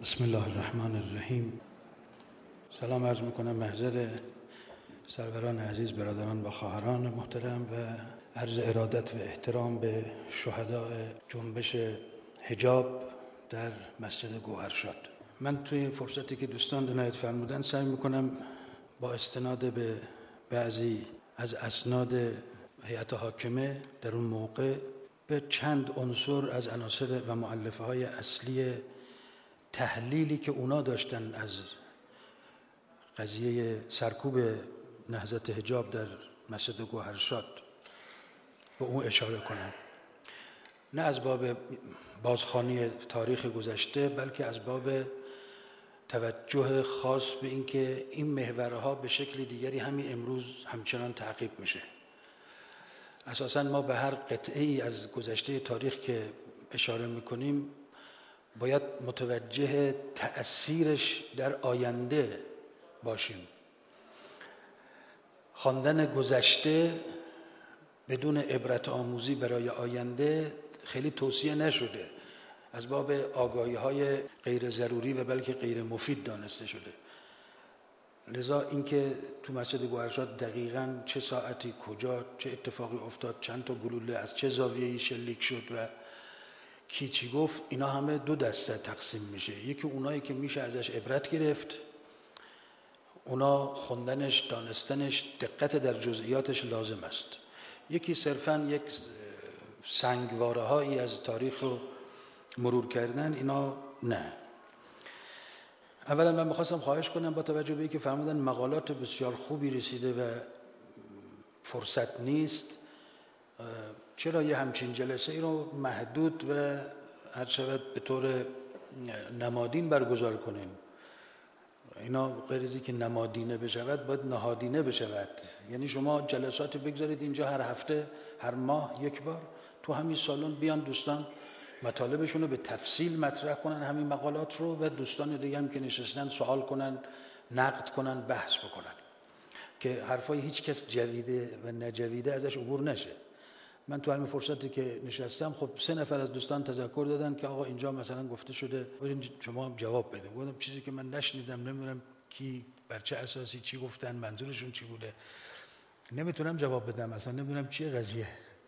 بسم الله الرحمن الرحیم. سلام عرض میکنم محضر سروران عزیز، برادران و خواهران محترم و عرض ارادت و احترام به شهداء جنبش حجاب در مسجد گوهرشاد. من توی فرصتی که دوستان عنایت فرمودن سعی میکنم با استناد به بعضی از اسناد هیئت حاکمه در اون موقع به چند عنصر از عناصر و مؤلفه های اصلی تحلیلی که اونا داشتن از قضیه سرکوب نهضت حجاب در مسجد گوهرشاد به اون اشاره کنم، نه از باب بازخوانی تاریخ گذشته بلکه از باب توجه خاص به اینکه این محورها به شکل دیگری همین امروز همچنان تعقیب میشه. اساساً ما به هر قطعه‌ای از گذشته تاریخ که اشاره میکنیم باید متوجه تأثیرش در آینده باشیم. خواندن گذشته بدون عبرت آموزی برای آینده خیلی توصیه نشده، از باب آگاهی‌های غیر ضروری و بلکه غیر مفید دانسته شده. لذا اینکه تو مسجد گوهرشاد دقیقاً چه ساعتی کجا چه اتفاقی افتاد، چند تا گلوله از چه زاویه‌ای شلیک شد و کی چی گفت، اینا همه دو دسته تقسیم میشه. یکی اونایی که میشه ازش عبرت گرفت، اونا خوندنش، دانستنش، دقت در جزئیاتش لازم است. یکی صرفاً یک سنگواره هایی از تاریخ رو مرور کردن، اینا نه. اولا من میخواستم خواهش کنم با توجه به اینکه فرمودن مقالات بسیار خوبی رسیده و فرصت نیست، چرا یه همچین جلسه ای رو محدود و هر شود به طور نمادین برگزار کنیم؟ اینا غیر از اینکه نمادینه بشود باید نهادینه بشود. یعنی شما جلساتی بگذارید اینجا هر هفته، هر ماه یک بار تو همین سالن بیان دوستان مطالبشون رو به تفصیل مطرح کنن، همین مقالات رو، و دوستان دیگه هم که نشستن سوال کنن، نقد کنن، بحث بکنن، که حرفای هیچ کس جویده و نجویده ازش عبور نشه. من تو همین فرصتی که نشستم خب 3 نفر از دوستان تذکر دادن که آقا اینجا مثلا گفته شده، شما هم جواب بدید. گفتم چیزی که من نشنیدم، نمیدونم کی بر چه اساسی چی گفتن، منظورشون چی بوده، نمیتونم جواب بدم، اصلا نمیدونم چیه قضیه.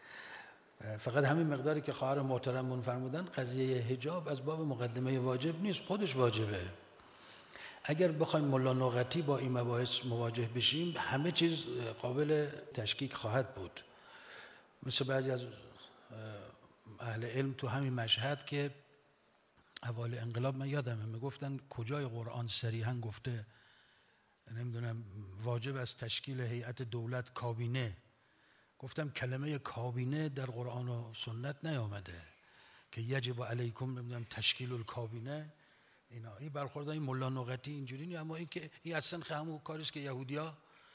فقط همین مقداری که خواهر محترمون فرمودن، قضیه حجاب از باب مقدمه واجب نیست، خودش واجبه. اگر بخوایم ملا نقطی با این مباحث مواجه بشیم همه چیز قابل تشکیک خواهد بود. مثل بعضی از اهل علم تو همین مشهد که اوایل انقلاب من یادمه میگفتن کجای قرآن صریحاً گفته نمیدونم واجب از تشکیل هیئت دولت کابینه. گفتم کلمه کابینه در قرآن و سنت نیامده که یجب علیکم نمیدونم تشکیل الکابینه. اینا این برخوردهای ملا نقطی اینجوری نیست، اما این که این اصلا همون کاریست که یهودیا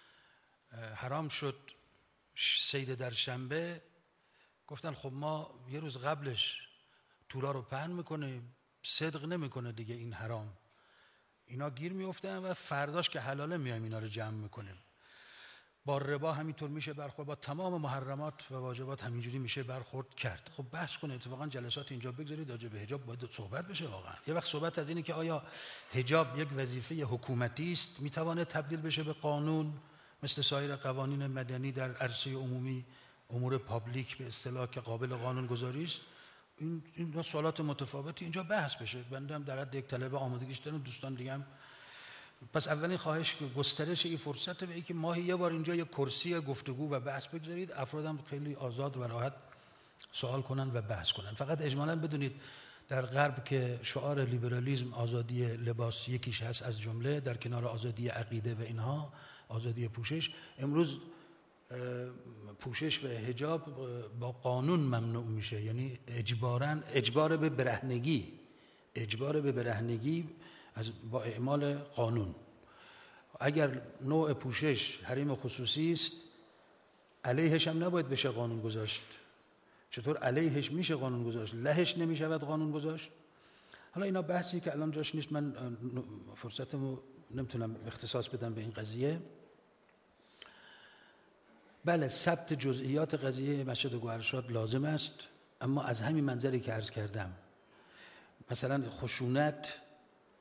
حرام شد صید در شنبه، گفتن خب ما یه روز قبلش تورا رو پهن میکنیم، صدق نمیکنه دیگه این حرام. اینا گیر میافتن و فرداش که حلاله میایم اینا رو جمع میکنیم. با ربا همینطور میشه برخورد، با تمام محرمات و واجبات همینجوری میشه برخورد کرد. خب بحث کنه. اتفاقا جلسات اینجا بگذارید راجع به حجاب باید صحبت بشه. واقعا یه وقت صحبت از اینه که آیا حجاب یک وظیفه حکومتی است، میتونه تبدیل بشه به قانون مثل سایر قوانین مدنی در عرصه عمومی، امور پابلیک به اصطلاح که قابل قانون گذاری است. این سوالات متفاوتی اینجا بحث بشه. بنده هم در حد یک طلبه آمادگیش دارم، دوستان دیگه هم. پس اولین خواهش گسترش این فرصت به اینکه ماهی یه بار اینجا یک کرسی گفتگو و بحث بگذارید، افرادم خیلی آزاد و راحت سوال کنن و بحث کنن. فقط اجمالاً بدونید در غرب که شعار لیبرالیسم آزادی لباس یکیش هست از جمله، در کنار آزادی عقیده و اینها آزادی پوشش، امروز پوشش و حجاب با قانون ممنوع میشه. یعنی اجبار به برهنگی با اعمال قانون. اگر نوع پوشش حریم خصوصی است علیهش هم نباید بشه قانون گذاشت. چطور علیهش میشه قانون گذاشت، لهش نمیشود قانون گذاشت؟ حالا اینا بحثی که الان جاش نیست، من فرصتمو نمیتونم اختصاص بدم به این قضیه. بله، ثبت جزئیات قضیه مسجد گوهرشاد لازم است، اما از همین منظری که عرض کردم، مثلا خشونت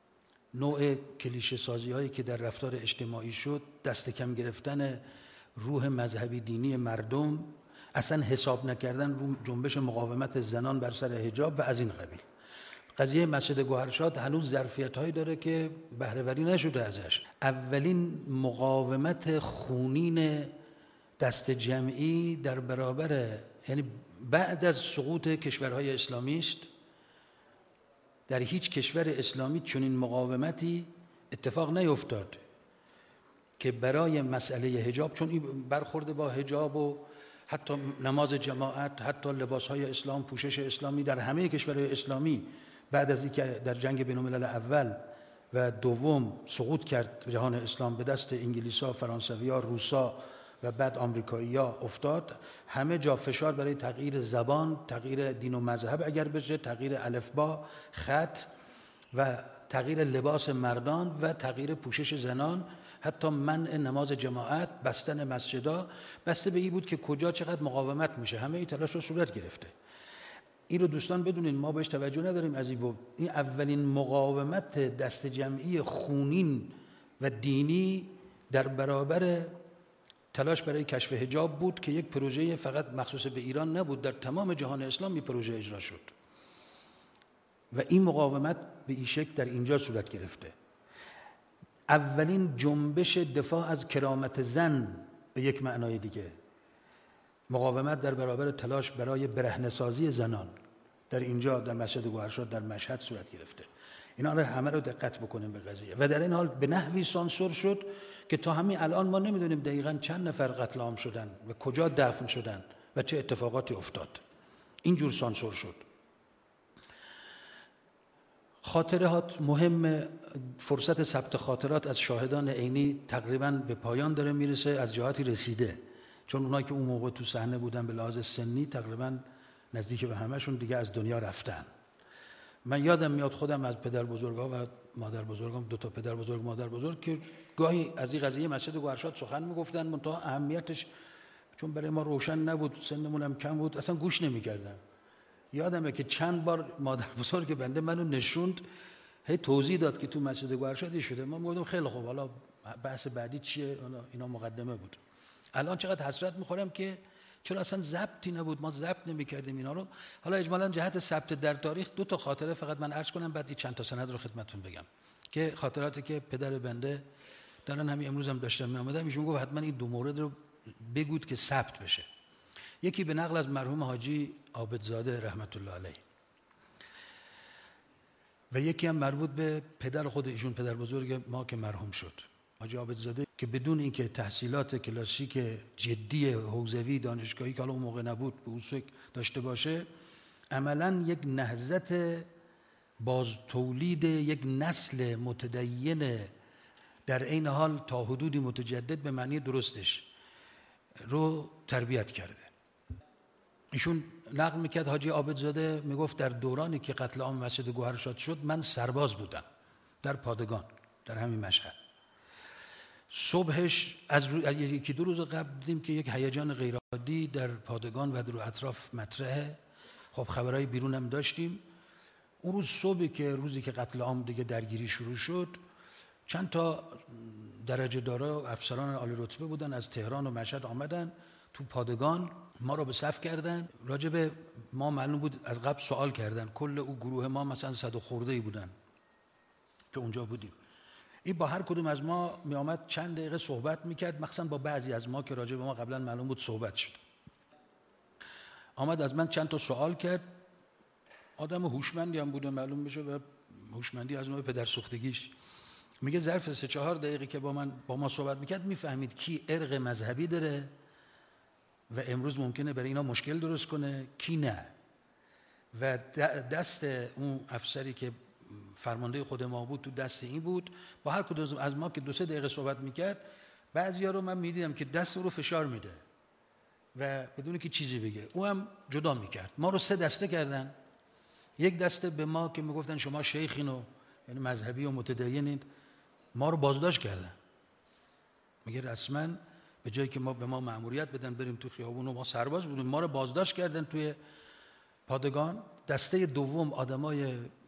نوع کلیشه سازی هایی که در رفتار اجتماعی شد، دست کم گرفتن روح مذهبی دینی مردم، اصلا حساب نکردن رو جنبش مقاومت زنان بر سر حجاب و از این قبیل. قضیه مسجد گوهرشاد هنوز ظرفیت هایی داره که بهره‌وری نشده ازش. اولین مقاومت خونین دست جمعی در برابر، یعنی بعد از سقوط کشورهای اسلامی است، در هیچ کشور اسلامی چنین مقاومتی اتفاق نیفتاد که برای مسئله حجاب، چون این برخورد با حجاب و حتی نماز جماعت، حتی لباسهای اسلام، پوشش اسلامی در همه کشورهای اسلامی بعد از اینکه در جنگ بین‌الملل اول و دوم سقوط کرد جهان اسلام به دست انگلیسا، فرانسوی‌ها، روسا و بعد آمریکایی‌ها افتاد، همه جا فشار برای تغییر زبان، تغییر دین و مذهب اگر بشه، تغییر الفبا، خط و تغییر لباس مردان و تغییر پوشش زنان، حتی منع نماز جماعت، بستن مسجدها، بسته به این بود که کجا چقدر مقاومت میشه. همه این تلاش رو صورت گرفته. این رو دوستان بدونین، ما بهش توجه نداریم. از این اولین مقاومت دست جمعی خونین و دینی در برابر تلاش برای کشف حجاب بود که یک پروژه فقط مخصوص به ایران نبود، در تمام جهان اسلام این پروژه اجرا شد و این مقاومت به این شکل در اینجا صورت گرفته. اولین جنبش دفاع از کرامت زن به یک معنای دیگه، مقاومت در برابر تلاش برای برهنه‌سازی زنان در اینجا در مسجد گوهرشاد در مشهد صورت گرفته. اینا رو همه رو دقت بکنیم به قضیه. و در این حال به نحوی سانسور شد که تا همین الان ما نمیدونیم دقیقاً چند نفر قتل عام شدن و کجا دفن شدن و چه اتفاقاتی افتاد. اینجور سانسور شد. خاطرات مهم، فرصت ثبت خاطرات از شاهدان عینی تقریباً به پایان داره میرسه، از جهاتی رسیده، چون اونایی که اون موقع تو صحنه بودن به لحاظ سنی تقریباً نزدیک به همهشون دیگه از دنیا رفتن. من یادم میاد خودم از پدر بزرگا و مادر بزرگام، دو تا پدر بزرگ مادر بزرگ، که گاهی از این قضیه مسجد گوهرشاد سخن میگفتن، منتها اهمیتش چون برای ما روشن نبود، سنمون هم کم بود، اصلا گوش نمیکردم. یادمه که چند بار مادر بزرگ بنده منو نشوند، هی توضیح داد که تو مسجد گوهرشاد شده. ما گفتم خیلی خوب، حالا بحث بعدی چیه؟ اینا مقدمه بود. الان چقدر حسرت میخورم که چرا اصلا ضبطی نبود، ما ضبط نمی‌کردیم اینا رو. حالا اجمالاً جهت ثبت در تاریخ دو تا خاطره فقط من عرض کنم، بعد این چند تا سند رو خدمتتون بگم که خاطراتی که پدر بنده دارن. همین امروز هم داشتم می‌آمدم، ایشون گفت حتما این دو مورد رو بگوید که ثبت بشه. یکی به نقل از مرحوم حاجی عابدزاده رحمت الله علیه و یکی هم مربوط به پدر خود ایشون، پدر بزرگ ما که مرحوم شد، حاجی عابدزاده، که بدون اینکه تحصیلات کلاسیک جدی حوزوی دانشگاهی که حالا اون موقع نبود به اون داشته باشه، عملاً یک نهضت باز تولید یک نسل متدین در عین حال تا حدودی متجدد به معنی درستش رو تربیت کرده. ایشون نقل میکرد، حاجی عابدزاده میگفت در دورانی که قتل عام مسجد گوهرشاد شد من سرباز بودم در پادگان در همین مشهد. صبحش از یکی دو روز قبل دیدیم که یک هیجان غیرعادی در پادگان و در اطراف مطرحه. خب خبرهای بیرون هم داشتیم. اون روز صبحی که روزی که قتل عام دیگه درگیری شروع شد، چند تا درجه دارا و افسران عالی رتبه بودن از تهران و مشهد آمدن تو پادگان، ما رو به صف کردن. راجع به ما معلوم بود از قبل سوال کردن، کل اون گروه ما مثلا 100 خرده‌ای بودن که اونجا بودیم. این با هر کدوم از ما می آمد چند دقیقه صحبت میکرد، مخصوصا با بعضی از ما که راجع به ما قبلا معلوم بود صحبت شد. آمد از من چند تا سوال کرد. آدم هوشمندی هم بوده معلوم بشه و هوشمندی از نوع پدر سوختگیش. میگه ظرف 3-4 دقیقه که با ما صحبت میکرد میفهمید کی ارق مذهبی داره و امروز ممکنه برای اینا مشکل درست کنه، کی نه. و دست اون افسری که فرمانده خود ما بود تو دست این بود. با هر کدوم از ما که 2-3 دقیقه صحبت میکرد، بعضیا رو من میدیدم که دست رو فشار میده و بدون که چیزی بگه او هم جدا میکرد. ما رو 3 دسته کردن. یک دسته به ما که میگفتن شما شیخین و یعنی مذهبی و متدینید، ما رو بازداشت کردن. میگه رسما به جایی که ما به ما مأموریت بدن بریم تو خیابون و ما سرباز بودیم، ما رو بازداشت کردن توی پادگان. دسته دوم آدمای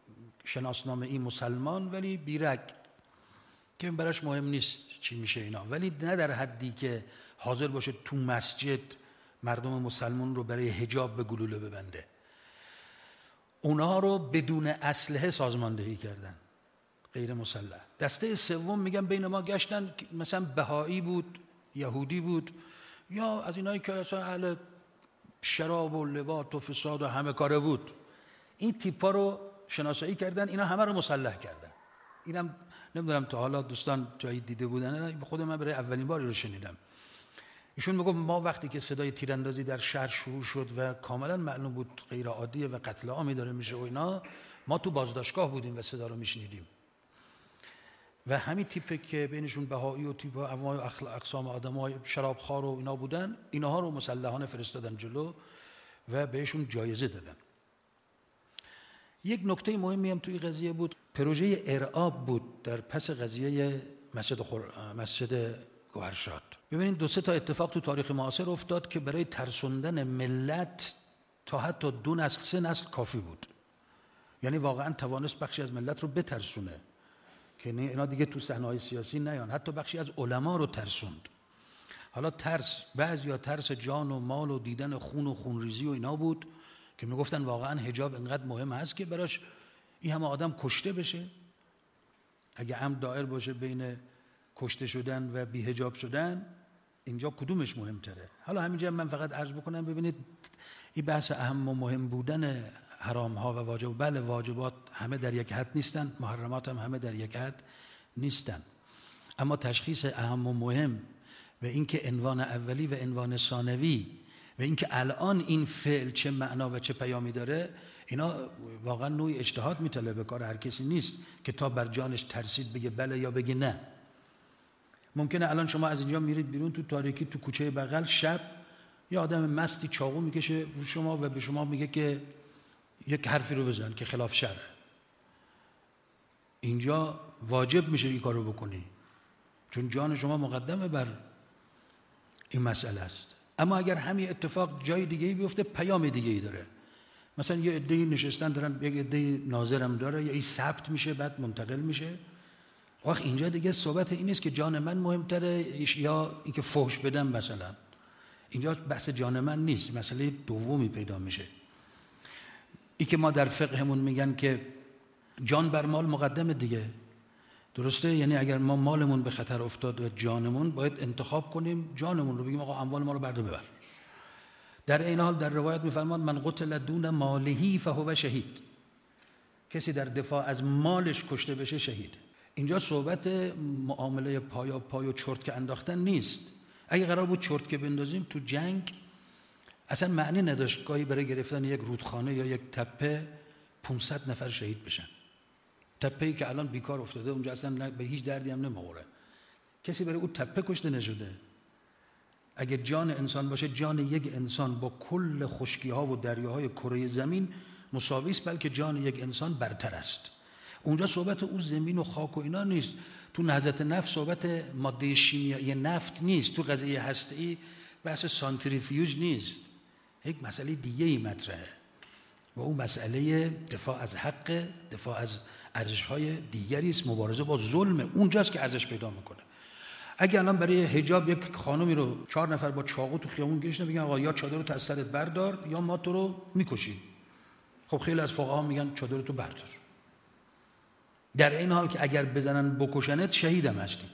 شناسنامه‌ای مسلمان ولی بیرگ که براش مهم نیست چی میشه اینا، ولی نه در حدی که حاضر باشه تو مسجد مردم مسلمان رو برای حجاب به گلوله ببنده. اونها رو بدون اسلحه سازماندهی کردن، غیر مسلح. دسته سوم میگن بین ما گشتن، مثلا بهایی بود، یهودی بود، یا از اینایی که اصلا اهل شراب و لواط و فساد و همه کاره بود. این تیپا رو شناسایی کردن، اینا همه رو مسلح کردن. اینم نمیدونم تا حالا دوستان جایی دیده بودن، نه خود من برای اولین باری رو شنیدم. ایشون میگه ما وقتی که صدای تیراندازی در شهر شروع شد و کاملا معلوم بود غیر عادیه و قتل عامی داره میشه و اینا، ما تو بازداشتگاه بودیم و صدا رو میشنیدیم. و همین تیپه که بینشون بهایی و تیپ انواع اقسام آدمای شرابخوار و اینا بودن، اینها رو مسلحانه فرستادن جلو و بهشون جایزه دادن. یک نکته مهمی هم توی قضیه بود، پروژه ارعاب بود در پس قضیه مسجد گوهرشاد. ببینید 2-3 تا اتفاق تو تاریخ معاصر افتاد که برای ترسوندن ملت تا حتی 2 نسل 3 نسل کافی بود. یعنی واقعا توانست بخشی از ملت رو بترسونه که اینا دیگه تو صحنه‌های سیاسی نیان. حتی بخشی از علما رو ترسوند. حالا ترس، بعضیا ترس جان و مال و دیدن خون و خونریزی و اینا بود که میگفتن واقعا حجاب اینقدر مهم هست که براش این همه آدم کشته بشه. اگه عمد دائر باشه بین کشته شدن و بی حجاب شدن، اینجا کدومش مهمتره؟ حالا همینجا من فقط عرض بکنم، ببینید این بحث اهم و مهم بودن حرام ها و واجب، بله واجبات همه در یک حد نیستن، محرمات هم همه در یک حد نیستن، اما تشخیص اهم و مهم و اینکه عنوان اولی و عنوان ثانوی و اینکه الان این فعل چه معنا و چه پیامی داره، اینا واقعا نوعی اجتهاد میطلبه، کار هر کسی نیست که تا بر جانش ترسید بگه بله یا بگه نه. ممکنه الان شما از اینجا میرید بیرون تو تاریکی تو کوچه بغل شب یه آدم مستی چاقو میکشه رو شما و به شما میگه که یک حرفی رو بزن که خلاف شرع. اینجا واجب میشه این کارو بکنی چون جان شما مقدمه بر این مسئله است. اما اگر همین اتفاق جای دیگه‌ای بیفته پیام دیگه‌ای داره. مثلا یه عده‌ای نشستن دارن، یک عده‌ای ناظرم داره، یا این ثبت میشه بعد منتقل میشه. وقت اینجا دیگه صحبت این نیست که جان من مهمتره یا اینکه فحش بدم مثلا. اینجا بحث جان من نیست، مسئله دومی پیدا میشه. این که ما در فقهمون میگن که جان بر مال مقدمه دیگه، درسته؟ یعنی اگر ما مالمون به خطر افتاد و جانمون، باید انتخاب کنیم جانمون رو، بگیم آقا اموال ما رو برده ببر. در این حال در روایت میفرماد من قتل دون ماله فهو شهید، کسی در دفاع از مالش کشته بشه شهید. اینجا صحبت معامله پای و چرت که انداختن نیست. اگه قرار بود چرت که بندازیم تو جنگ اصلا معنی نداشت گاهی برای گرفتن یک رودخانه یا یک تپه 500 نفر شهید بشن. تپه‌ای که الان بیکار افتاده اونجا اصلا به هیچ دردی هم نمیخوره، کسی برای اون تپه کشته نشده. اگه جان انسان باشه، جان یک انسان با کل خشکی‌ها و دریاهای کره زمین مساوی است، بلکه جان یک انسان برتر است. اونجا صحبت اون زمین و خاک و اینا نیست. تو نهضت نفت صحبت ماده شیمیایی نفت نیست. تو قضیه هسته‌ای بحث سانتریفیوژ نیست. یک مسئله دیگه ای مطرحه و اون مسئله دفاع از حق، دفاع از ارزش‌های دیگری است، مبارزه با ظلم. اونجاست که ارزش پیدا میکنه. اگه الان برای حجاب یک خانمی رو 4 نفر با چاقو تو خیابون گشتن بگن آقا یا چادر رو از سرت بردار یا ما تو رو میکشیم، خب خیلی از فقها میگن چادر تو بردار. در این حال که اگر بزنن بکشنت شهیدم هستی،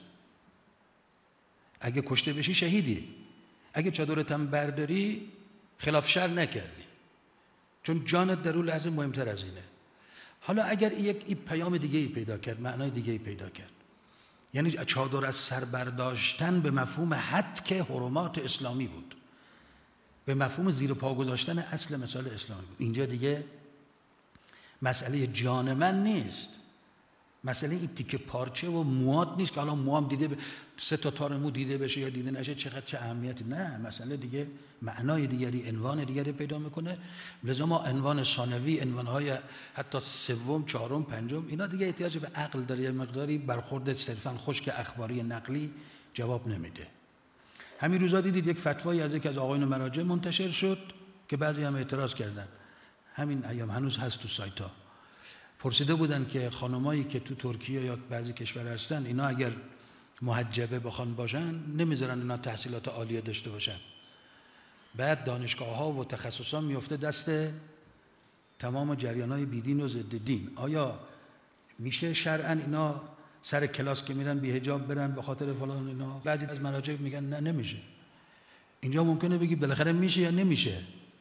اگه کشته بشی شهیدی، اگه چادرت هم برداری خلاف شرع نکردی، چون جانت در اون لحظه مهمتر از اینه. حالا اگر این پیام دیگه ای پیدا کرد، معنای دیگه ای پیدا کرد، یعنی چادر از سر برداشتن به مفهوم حد حرمات اسلامی بود، به مفهوم زیر پا گذاشتن اصل مثال اسلامی بود. اینجا دیگه مسئله جان من نیست، مسئله این تیکه پارچه و موات نیست که حالا موام دیده 3 تا تار مو دیده بشه یا دیده نشه چه اهمیتی. نه، مسئله دیگه معنای دیگری، عنوان دیگری پیدا میکنه. لذا ما عنوان ثانوی، عنوانهای حتی سوم، چهارم، پنجم، اینا دیگه احتیاج به عقل داره، یه مقداری برخورد صرفاً خشک اخباری نقلی جواب نمیده. همین روزا دیدید یک فتوایی از یکی از آقایون مراجع منتشر شد که بعضی هم اعتراض کردن، همین ایام هنوز هست تو سایت‌ها. پرسیده بودن که خانمایی که تو ترکیه یا بعضی کشور هستن اینا اگر محجبه بخوان باشن نمیذارن اینا تحصیلات عالیه داشته باشن. بعد دانشگاه ها و تخصصا میفته دست تمام جریان های بیدین و ضد دین. آیا میشه شرعاً اینا سر کلاس که میرن بی حجاب برن به خاطر فلان اینا؟ بعضی از مراجع میگن نه نمیشه. اینجا ممکنه بگی بالاخره میشه یا نمیشه.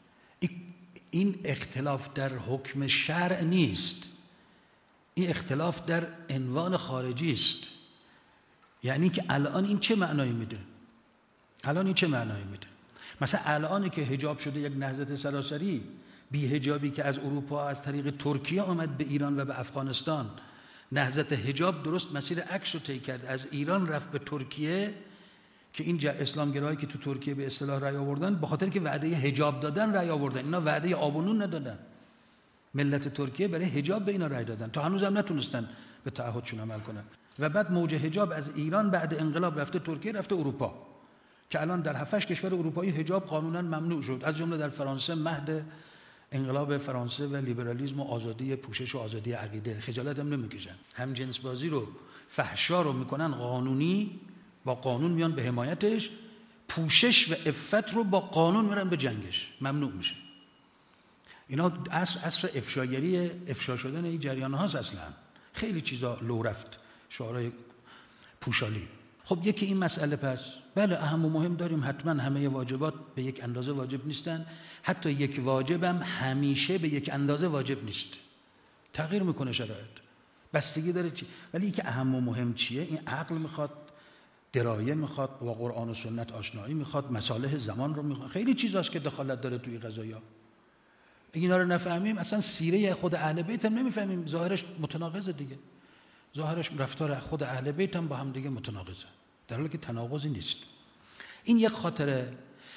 این اختلاف در حکم شرع نیست، این اختلاف در عنوان خارجی است. یعنی که الان این چه معنایی میده؟ الان این چه معنایی میده؟ مثلا الان که حجاب شده یک نهضت سراسری، بی حجابی که از اروپا از طریق ترکیه آمد به ایران و به افغانستان، نهضت حجاب درست مسیر عکس رو طی کرد، از ایران رفت به ترکیه که این اسلامگرایی که تو ترکیه به اصطلاح رأی آوردن به خاطر که وعده حجاب دادن رأی آوردن. اینا وعده آب و نون ندادن. ملت ترکیه برای حجاب به اینا رأی دادن، تا هنوز هم نتونستن به تعهدشون عمل کنن. و بعد موج حجاب از ایران بعد انقلاب رفته ترکیه، رفته اروپا، که الان در 7 کشور اروپایی حجاب قانونا ممنوع شد، از جمله در فرانسه مهد انقلاب فرانسه و لیبرالیسم و آزادی پوشش و آزادی عقیده. خجالت هم نمیکشن. هم جنس بازی رو، فحشا رو میکنن قانونی، با قانون میان به حمایتش. پوشش و عفت رو با قانون میرن به جنگش، ممنوع میشه. اینا عصر افشاگری، افشا شدن این جریان هاست. اصلا خیلی چیزا لو رفت، شعارهای پوشالی. خب یکی این مسئله. پس بله اهم و مهم داریم، حتما همه واجبات به یک اندازه واجب نیستن، حتی یک واجبم همیشه به یک اندازه واجب نیست، تغییر میکنه شرایط، بستگی داره چی. ولی اینکه اهم و مهم چیه؟ این عقل میخواد، درایه میخواد، با قرآن و سنت آشنایی میخواد، مصالح زمان رو میخواد، خیلی چیزاست که دخالت داره توی قضایا. اینا رو نفهمیم اصلا سیره خود اهل بیت هم نمیفهمیم. ظاهرش متناقضه دیگه، ظاهرش رفتار خود اهل بیت هم با هم دیگه متناقضه، در حالی که تناقضی نیست. این یک خاطره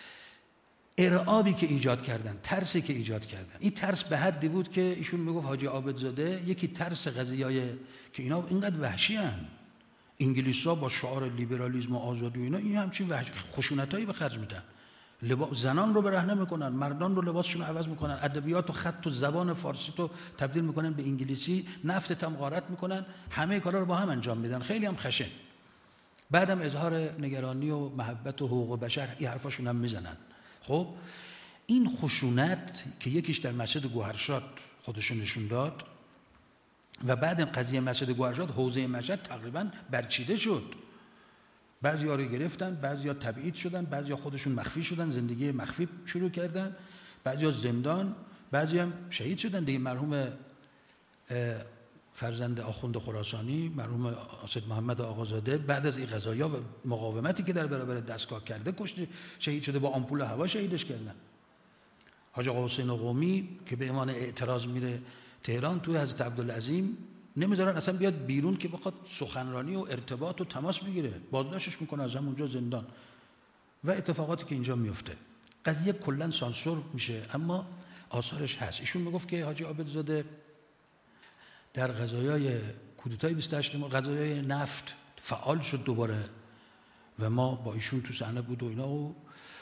ارعابی که ایجاد کردن، ترسی که ایجاد کردن. این ترس به حدی بود که ایشون میگفت حاجی عابدزاده یکی ترس قضیه‌ای که اینا اینقدر وحشی ان، انگلیس‌ها با شعار لیبرالیسم و آزادی و اینا این همچین خشونتایی به خرج میدن. زنان رو برهنه میکنن، مردان رو لباسشون رو عوض میکنن، ادبیات و خط و زبان فارسی رو تبدیل میکنن به انگلیسی، نفت هم غارت میکنن، همه کارا رو با هم انجام میدن، خیلی هم خشن. بعدم اظهار نگرانی و محبت و حقوق بشر این حرفاشون هم میزنن. خب این خشونت که یکیش در مسجد گوهرشاد خودشون نشون داد و بعد قضیه مسجد گوهرشاد حوزه مشهد تقریبا برچیده شد. بعضی‌ها رو گرفتن، بعضی‌ها تبعید شدن، بعضی‌ها خودشون مخفی شدن، زندگی مخفی شروع کردن، بعضی‌ها زندان، بعضی‌ها هم شهید شدن دیگه. مرحوم فرزند آخوند خراسانی، مرحوم اسد محمد آقازاده، بعد از این قضایا و مقاومتی که در برابر دستگاه کرده کشته، شهید شده، با آمپول هوا شهیدش کردن. حاج آقا حسین قمی که به عنوان اعتراض میره تهران، توی حضرت عبدالعظیم نمیذارن اصلا بیاد بیرون که بخواد سخنرانی و ارتباط و تماس بگیره، بازداشتش میکنه از همونجا زندان. و اتفاقاتی که اینجا میفته، قضیه کلا سانسور میشه، اما آثارش هست. ایشون میگفت که حاجی عابدزاده در قضایای کودتای 28 قضایای نفت فعال شد دوباره و ما با ایشون تو صحنه بود و اینا، و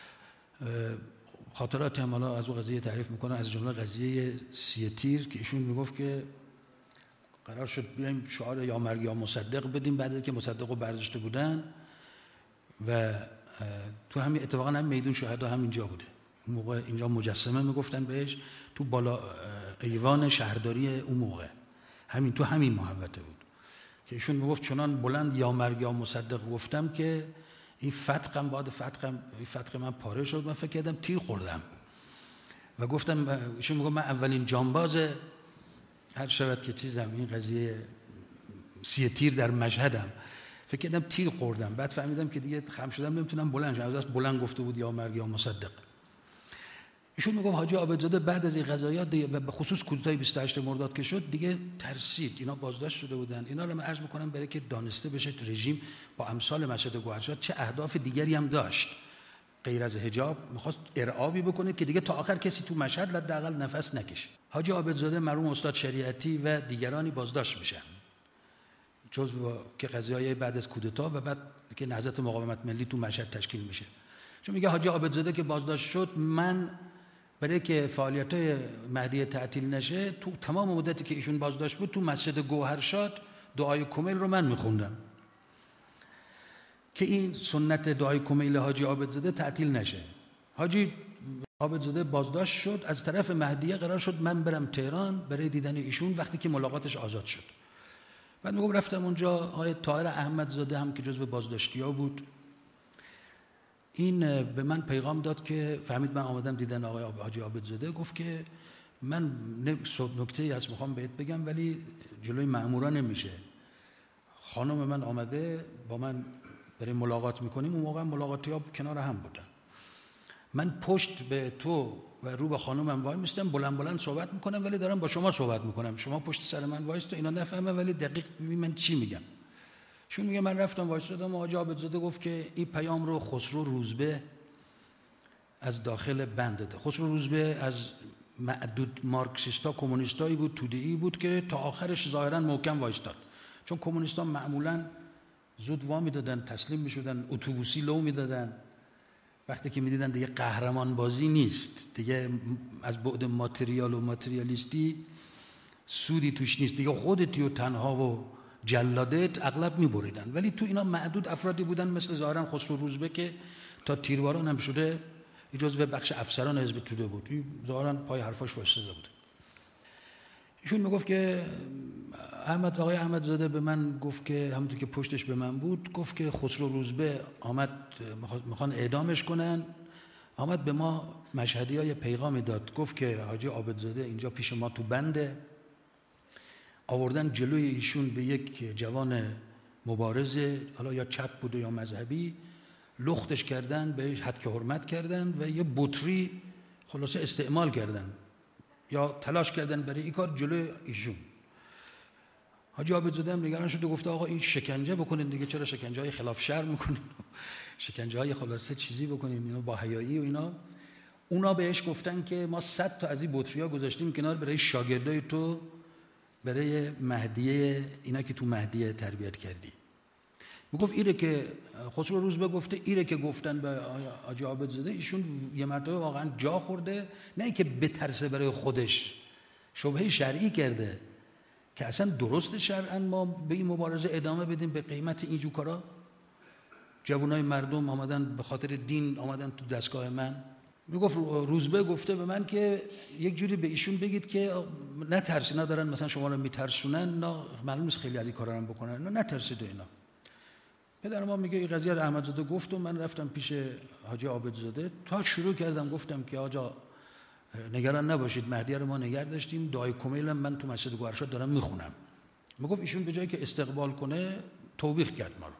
خاطرات هم حالا از اون قضیه تعریف میکنه، از جمله قضیه 3 تیر که ایشون میگفت که قرار شد بیایم شعار یا مرگ یا مصدق بدیم، بعد از که مصدق رو برداشته بودن و تو همین اتفاقا هم میدون شهدا هم اینجا بوده. اون موقع اینجا مجسمه میگفتن بهش، تو بالا ایوان شهرداری اون موقع همین تو همین محوطه بود که ایشون میگفت چنان بلند یا مرگ یا مصدق گفتم که این فتق من پاره شد، من فکر کردم تیر خوردم و گفتم، ایشون میگفت من اولین جانباز هر شود که چیزم این قضیه 3 تیر در مشهدم، فکر کردم تیر خوردم، بعد فهمیدم که دیگه خم شدم نمیتونم بلند شم، از بلند گفته بود یا مرگ یا مصدق. ایشون میگفت حاجی عابدزاده بعد از این قضایا و به خصوص کودتای 28 مرداد که شد دیگه ترسید، اینا بازداشت شده بودن. اینا رو من عرض میکنم برای که دانسته بشه رژیم با امثال مسجد گوهرشاد چه اهداف دیگری هم داشت غیر از حجاب. میخواست ارعابی بکنه که دیگه تا آخر کسی تو مشهد حداقل نفس نکشه. حاجی عابدزاده مرحوم استاد شریعتی و دیگرانی بازداشت میشن جزو که قضیه‌های بعد از کودتا و بعد که نهضت مقاومت ملی تو مشهد تشکیل میشه. چون میگه حاجی عابدزاده که بازداشت شد، من برای که فعالیت‌های مهدی تعطیل نشه، تو تمام مدتی که ایشون بازداشت بود تو مسجد گوهرشاد دعای کمیل رو من میخوندم که این سنت دعای کمیل حاجی عابدزاده تعطیل نشه. حاجی عابدزاده بازداشت شد، از طرف مهدیه قرار شد من برم تهران برای دیدن ایشون وقتی که ملاقاتش آزاد شد. بعد میگم رفتم اونجا، آقای طاهر احمدزاده هم که جزو بازداشتی‌ها بود، این به من پیغام داد که فهمید من آمدم دیدن آقای حاجی عابدزاده، گفت که من نکته‌ای هست میخوام بهت بگم ولی جلوی مأمورا نمیشه. خانم من آمده با من برای ملاقات میکنیم، اون موقع ملاقاتی‌ها کنار هم بودن. من پشت به تو و رو به خانمم وای میستم، بلند بلند صحبت میکنم ولی دارم با شما صحبت میکنم، شما پشت سر من وایستا، اینا نفهمه ولی دقیق ببین من چی میگم. شون میگه من رفتم وایسادم، حاجی عابدزاده گفت که این پیام رو خسرو روزبه از داخل بند داده. خسرو روزبه از معدود مارکسیستا کمونیستایی بود، توده‌ای بود که تا آخرش ظاهرا محکم وایستاد، چون کمونیستا معمولا زود وا میدادن، تسلیم میشدن، اتوبوسی لو میدادن. وقتی که میدیدن دیگه قهرمان بازی نیست، دیگه از بعد ماتریال و ماتریالیستی سودی توش نیست، دیگه خودتی و تنها و جلادت اغلب میبریدن. ولی تو اینا معدود افرادی بودن مثل ظاهرا خسرو روزبه که تا تیرباران هم شده جزو بخش افسران حزب توده بود، ظاهرا پای حرفاش وایساده بود. ایشون میگفت که آقای احمدزاده به من گفت که همونطور که پشتش به من بود، گفت که خسرو روزبه آمد میخوان اعدامش کنن، آمد به ما مشهدی‌ها پیغامی داد، گفت که حاجی عابدزاده اینجا پیش ما تو بنده، آوردن جلوی ایشون به یک جوان مبارز، حالا یا چپ بوده یا مذهبی، لختش کردن، بهش حد که حرمت کردن و یه بطری خلاصه استعمال کردن یا تلاش کردن برای این کار جلوی ایشون. حاجی عابدزاده هم نگران شد و گفته آقا این شکنجه بکنین دیگه، چرا شکنجه های خلاف شرع میکنین، شکنجه های خلاصه چیزی بکنین اینا با حیایی و اینا. اونا بهش گفتن که ما 100 تا از این بطری‌ها گذاشتیم کنار برای شاگردای تو، برای مهدیه اینا که تو مهدیه تربیت کردی. میگفت ایره که خسرو روزبه گفته، ایره که گفتن به حاجی عابدزاده، ایشون یه مرتبه واقعا جا خورده، نه اینکه بترسه برای خودش، شبهه شرعی کرده که اصلا درست شرعاً ما به این مبارزه ادامه بدیم به قیمت اینجور کارا. جوانای مردم آمدن به خاطر دین آمدن تو دستگاه من. میگفت روزبه گفته به من که یک جوری به ایشون بگید که نترسید، اینا دارن مثلا شما رو میترسونن، نه معلوم نیست خیلی از این کارا رو بکنن، نه نترسید اینا. پدر ما میگه این قضیه رو احمدزاده گفت و من رفتم پیش حاجی عابدزاده، تا شروع کردم گفتم که آقا نگران نباشید، مهدیه رو ما نگه داشتیم، دعای کمیل من تو مسجد گوهرشاد دارم میخونم. میگفت ایشون به جایی که استقبال کنه توبیخ کرد ما رو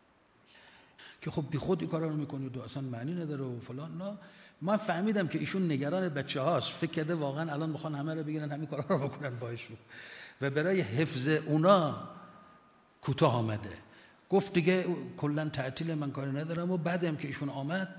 که خب بی خود این کارا رو میکنید و اصلا معنی نداره و فلان. نه، من فهمیدم که ایشون نگران بچه‌هاست، فکر کرده واقعا الان میخوان همه رو بگیرن همین کارا رو بکنن با ایشون و برای حفظ اونا کوتاه آمده. گفت دیگه کلا تعطیل من کاری ندارم. و بعدم که ایشون آمد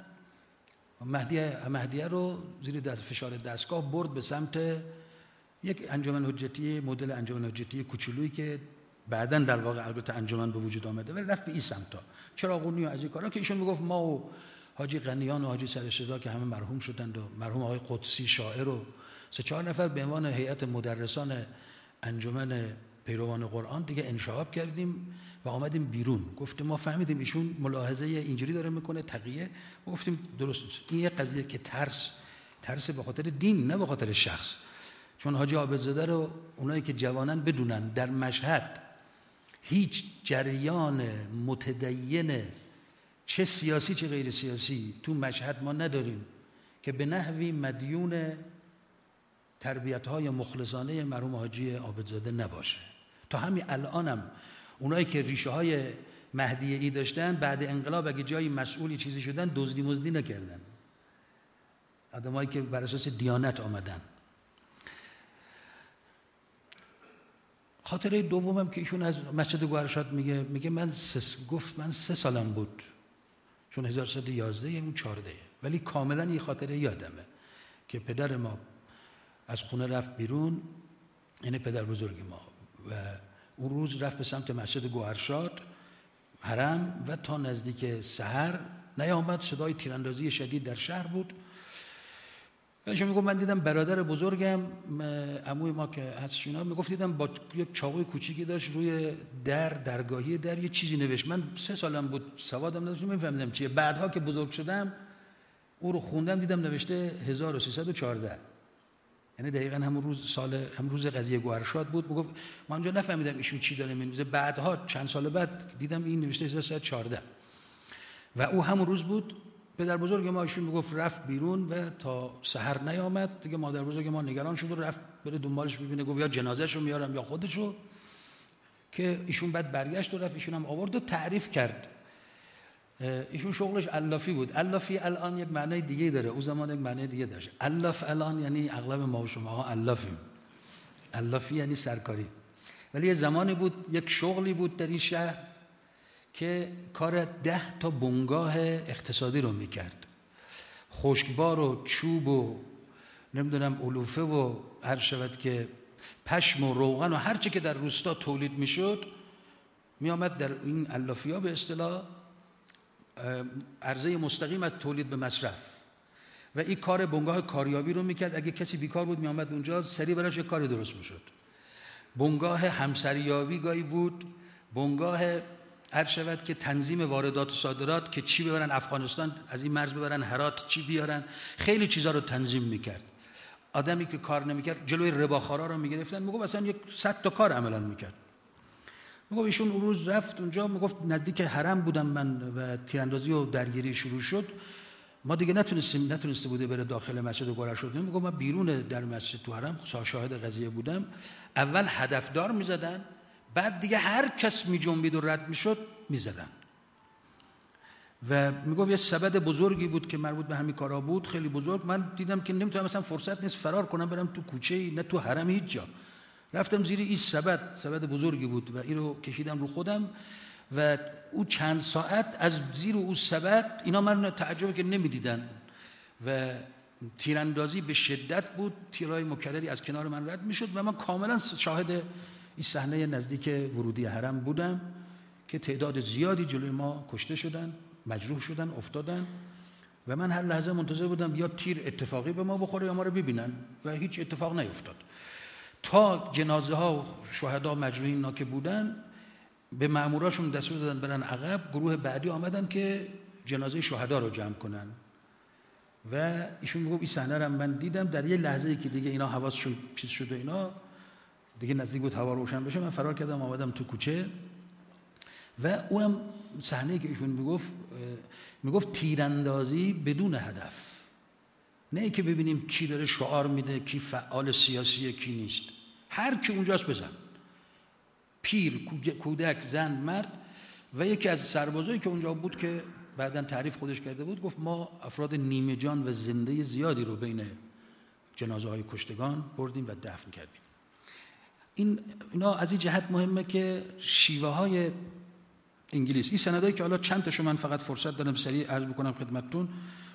مهدیه رو زیر فشار دستگاه برد به سمت یک انجمن حجتی، مدل انجمن حجتی کوچولویی که بعداً در واقع البته انجمن به وجود آمده، ولی رفت به این سمتا، چراغونی و از این کارا که ایشون میگفت ما و حاجی غنیان و حاجی سرشدا که همه مرحوم شدند و مرحوم آقای قدسی شاعر و 3-4 نفر به عنوان هیئت مدرسان انجمن پیروان قرآن دیگه انشعاب کردیم و آمدیم بیرون. گفتیم ما فهمیدیم ایشون ملاحظه اینجوری داره میکنه تقیه، و گفتیم درست این یه قضیه که ترس به خاطر دین نه به خاطر شخص. چون حاجی عابدزاده رو اونایی که جوانن بدونن در مشهد هیچ جریان متدین چه سیاسی چه غیر سیاسی تو مشهد ما نداریم که به نحوی مدیون تربیت‌های مخلصانه مرحوم حاجی عابدزاده نباشه. تا همین الانم اونایی که ریشه های مهدیه ای داشتن بعد انقلاب اگه جایی مسئولی چیزی شدن دزدی مزدی نکردن، آدمایی که بر اساس دیانت آمدن. خاطره دومم که ایشون از مسجد گوهرشاد میگه من 3 سالم بود، چون 1311 اون 14، ولی کاملا این خاطره یادمه که پدر ما از خونه رفت بیرون، یعنی پدر بزرگ ما، و اون روز رفت به سمت مسجد گوهرشاد حرم و تا نزدیک سحر نیامد. صدای تیراندازی شدید در شهر بود ایشون میگفت من دیدم برادر بزرگم عموی ما که هست اینا، میگفت دیدم با یک چاقوی کوچیکی داشت روی درگاهی در یه چیزی نوشت. من 3 سالم بود، سوادم نداشتم، نمی‌فهمیدم چیه. بعدها که بزرگ شدم او رو خوندم، دیدم نوشته 1314، یعنی دقیقاً همون روز قضیه گوهرشاد بود. میگفت من اونجا نفهمیدم ایشون چی داره می‌نویسه، بعدها چند سال بعد دیدم این نوشته 1314 و او همون روز بود. پدر بزرگ ما ایشون میگفت رفت بیرون و تا سحر نیامد دیگه. مادر بزرگ ما نگران شد و رفت بره دنبالش ببینه، گفت یا جنازه‌شو میارم یا خودشو، که ایشون بعد برگشت و رفت ایشون هم آورد و تعریف کرد. ایشون شغلش علافی بود. علافی الان یک معنی دیگه داره، اون زمان یک معنی دیگه داشت. علاف الان یعنی اغلب ما و شما ها علافیم. علافی یعنی سرکاری. ولی یه زمانی بود، یک شغلی بود در این شهر که کار 10 تا بنگاه اقتصادی رو میکرد. خشکبار و چوب و نمیدونم علوفه و هر شود که پشم و روغن و هر چی که در روستا تولید میشد میامد در این علافی‌ها به اصطلاح عرضه مستقیم از تولید به مصرف و این کار بنگاه کاریابی رو میکرد. اگه کسی بیکار بود میامد اونجا سریع براش یک کاری درست میشد. بنگاه همسریابی گاهی بود، بنگاه هر شود که تنظیم واردات و صادرات، که چی ببرن افغانستان از این مرز ببرن هرات، چی بیارن، خیلی چیزا رو تنظیم میکرد. آدمی که کار نمیکرد جلوی رباخارا رو میگرفتن. میگفت مثلا یک 100 تا کار عملا میکرد. میگفت ایشون اون روز رفت اونجا، میگفت نزدیک حرم بودم من و تیراندازی و درگیری شروع شد. ما دیگه نتونسته بوده بره داخل مسجد و گوهرشاد. میگفت من بیرون در مسجد تو حرم شاهد قضیه بودم. اول هدفدار میزدن، بعد دیگه هر کس میجنبید و رد میشد میزدن. و میگفت یه سبد بزرگی بود که مربوط به همین کارا بود، خیلی بزرگ. من دیدم که نمیتونم، مثلا فرصت نیست فرار کنم برم تو کوچه، نه تو حرم، هیچ جا. رفتم زیر این سبد بزرگی بود و این رو کشیدم رو خودم و او چند ساعت از زیر او سبد، اینا من تعجب که نمیدیدن و تیراندازی به شدت بود. تیرای مکرری از کنار من رد میشد و من کاملا شاهد این صحنه نزدیک ورودی حرم بودم که تعداد زیادی جلوی ما کشته شدن، مجروح شدن، افتادن و من هر لحظه منتظر بودم یا تیر اتفاقی به ما بخوره یا ما رو ببینن و هیچ اتفاق نیفتاد. تا جنازه ها و شهدا مجروحین اینا که بودن به ماموراشون دستور دادن برن عقب. گروه بعدی آمدن که جنازه شهدا رو جمع کنن و ایشون میگفت این صحنه رو من دیدم. در یه لحظه‌ای که دیگه اینا حواسشون چیز شده، اینا دیگه نزدیک بود هوا روشن بشه، من فرار کردم آمدم تو کوچه و اونم صحنه‌ای که ایشون میگفت تیراندازی بدون هدف، نه که ببینیم کی داره شعار میده، کی فعال سیاسیه، کی نیست. هر کی اونجاست بزن، پیر، کودک، زن، مرد. و یکی از سربازایی که اونجا بود که بعداً تعریف خودش کرده بود، گفت ما افراد نیمه جان و زنده زیادی رو بین جنازه های کشتگان بردیم و دفن کردیم. اینا از این جهت مهمه که شیوه های انگلیس، این سندایی که حالا چند تاشو من فقط فرصت دارم سریع عرض بکنم خدمتتون،